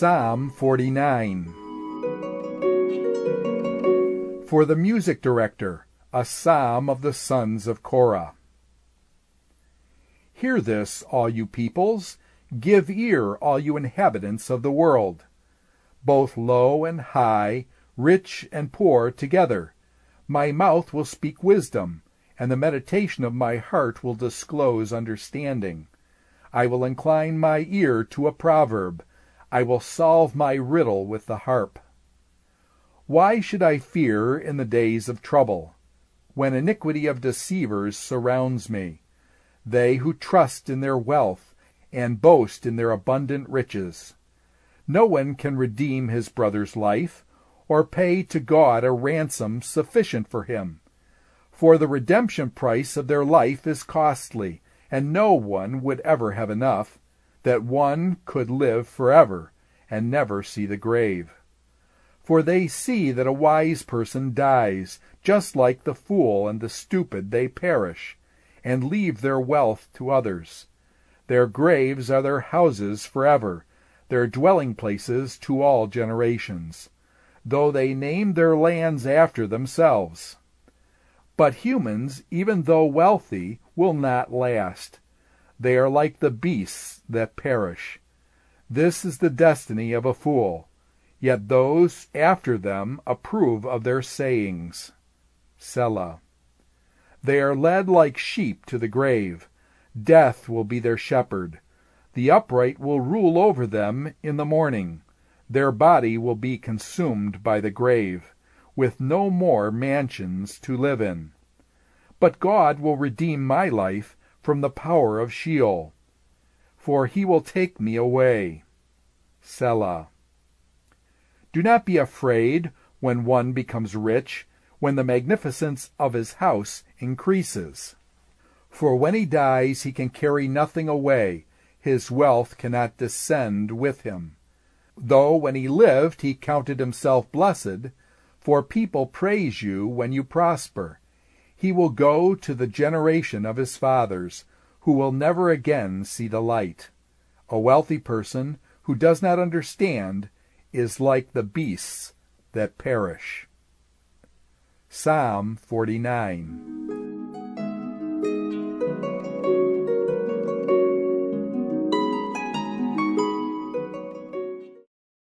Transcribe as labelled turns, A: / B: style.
A: Psalm 49. For the music director, a psalm of the sons of Korah. Hear this, all you peoples. Give ear, all you inhabitants of the world. Both low and high, rich and poor together. My mouth will speak wisdom, and the meditation of my heart will disclose understanding. I will incline my ear to a proverb. I will solve my riddle with the harp. Why should I fear in the days of trouble, when iniquity of deceivers surrounds me, they who trust in their wealth and boast in their abundant riches? No one can redeem his brother's life, or pay to God a ransom sufficient for him. For the redemption price of their life is costly, and no one would ever have enough, that one could live forever and never see the grave. For they see that a wise person dies, just like the fool and the stupid they perish, and leave their wealth to others. Their graves are their houses forever, their dwelling places to all generations, though they name their lands after themselves. But humans, even though wealthy, will not last. They are like the beasts that perish. This is the destiny of a fool, yet those after them approve of their sayings. Selah. They are led like sheep to the grave. Death will be their shepherd. The upright will rule over them in the morning. Their body will be consumed by the grave, with no more mansions to live in. But God will redeem my life from the power of Sheol, for he will take me away. Selah. Do not be afraid when one becomes rich, when the magnificence of his house increases. For when he dies he can carry nothing away, his wealth cannot descend with him. Though when he lived he counted himself blessed, for people praise you when you prosper. He will go to the generation of his fathers, who will never again see the light. A wealthy person who does not understand is like the beasts that perish. Psalm 49.